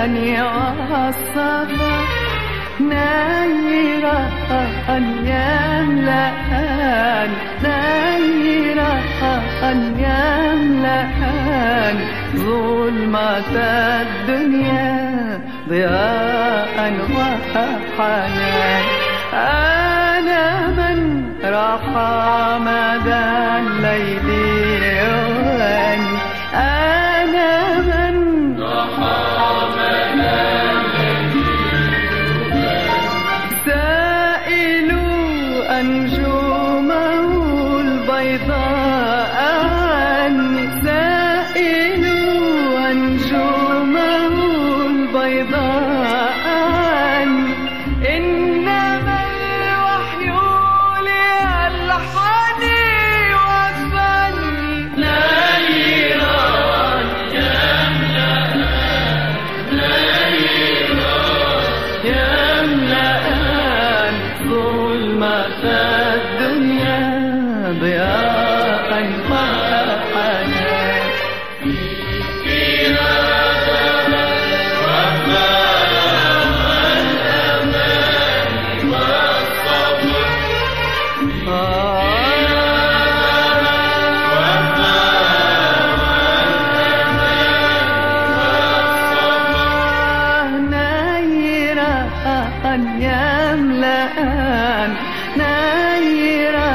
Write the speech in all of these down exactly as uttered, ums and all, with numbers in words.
والصفا نيرا يملأان نيرا يملأان ظلمة الدنيا ضياء وحنان. أنا من رحى مدى الليل يواني أنا من رحى مدى الليل يواني سائل أنجومه البيضاء عني سائل أنجومه البيضاء عني إنما الوحي لألحاني وفني نيران يملأان نيران يملأان ظلمة الدنيا ضياء وحنان. يملأان نيرا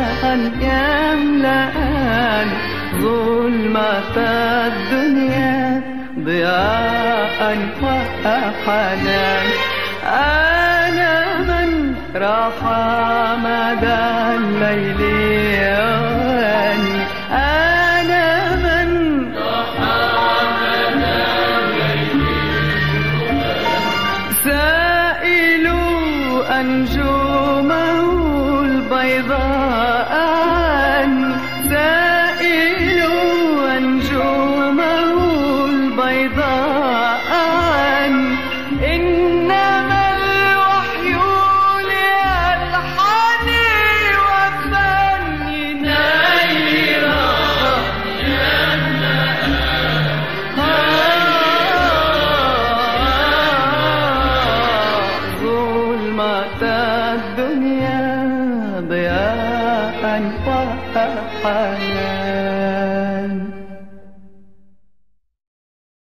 يملأان ظلمة الدنيا ضياء وحنان. أنا من رحى مدى الليل يواني أنا من رحى مدى الليل سائل أنجومه البيضاء عني سائل أنجومه البيضاء عني إنما الوحي لألحاني وفني نيرا يملأان ظلمة الدنيا ضياء وحنان.